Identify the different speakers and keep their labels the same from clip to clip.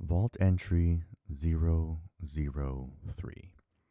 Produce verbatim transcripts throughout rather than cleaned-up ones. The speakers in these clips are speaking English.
Speaker 1: Vault entry zero zero three.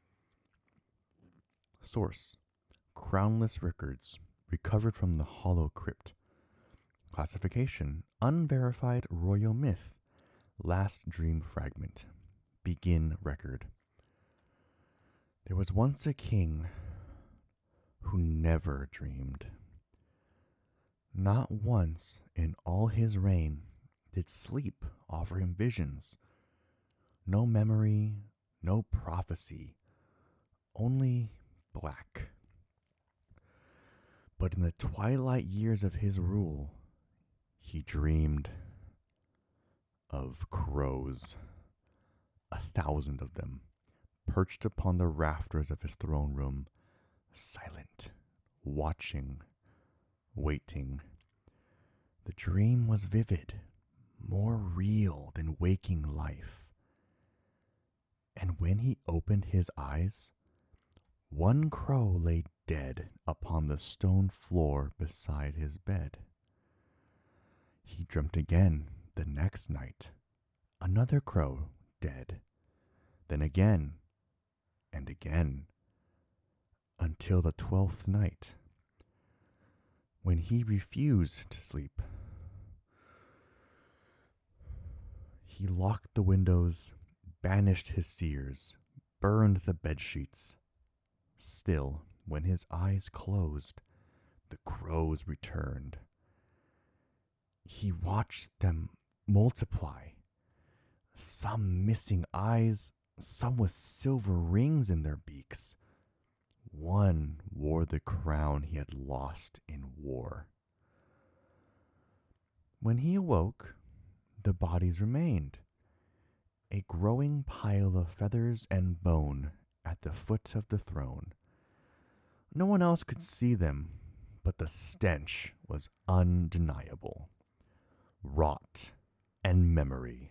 Speaker 1: Source: Crownless Records, recovered from the Hollow Crypt. Classification: Unverified Royal Myth. Last Dream Fragment. Begin record. There was once a king who never dreamed. Not once in all his reign did sleep offer him visions. No memory, no prophecy, only black. But in the twilight years of his rule, he dreamed of crows, a thousand of them, perched upon the rafters of his throne room, silent, watching, waiting. The dream was vivid, more real than waking life. And when he opened his eyes, one crow lay dead upon the stone floor beside his bed. He dreamt again the next night, another crow dead, then again and again, until the twelfth night, when he refused to sleep. He locked the windows, banished his seers, burned the bedsheets. Still, when his eyes closed, the crows returned. He watched them multiply, some missing eyes, some with silver rings in their beaks. One wore the crown he had lost in war. When he awoke, the bodies remained, a growing pile of feathers and bone at the foot of the throne. No one else could see them, but the stench was undeniable. Rot and memory.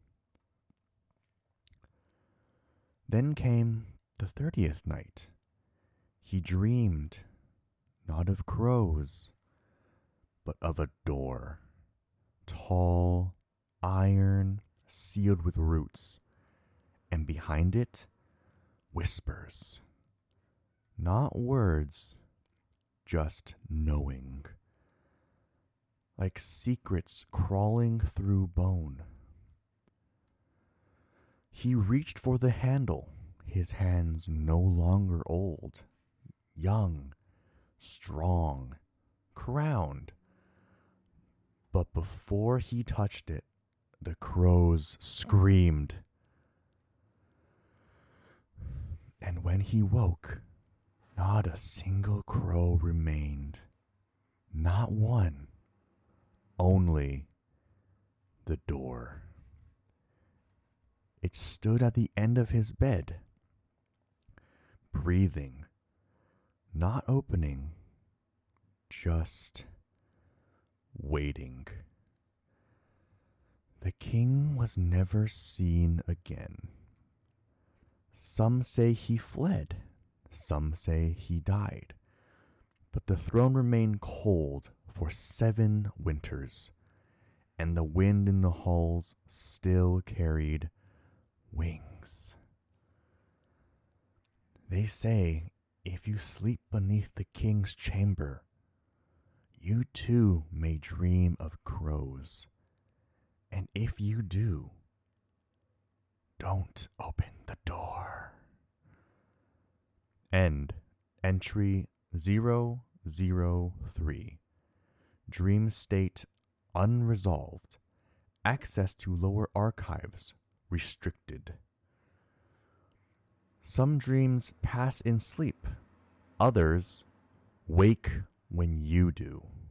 Speaker 1: Then came the thirtieth night. He dreamed not of crows, but of a door, tall, iron, sealed with roots, and behind it, whispers. Not words, just knowing. Like secrets crawling through bone. He reached for the handle, his hands no longer old, young, strong, crowned. But before he touched it, the crows screamed. And when he woke, not a single crow remained. Not one. Only the door. It stood at the end of his bed, breathing, not opening, just waiting. The king was never seen again. Some say he fled, some say he died, but the throne remained cold for seven winters, and the wind in the halls still carried wings. They say if you sleep beneath the king's chamber, you too may dream of crows. And if you do, don't open the door. End. Entry zero zero three. Dream state unresolved. Access to lower archives restricted. Some dreams pass in sleep. Others wake when you do.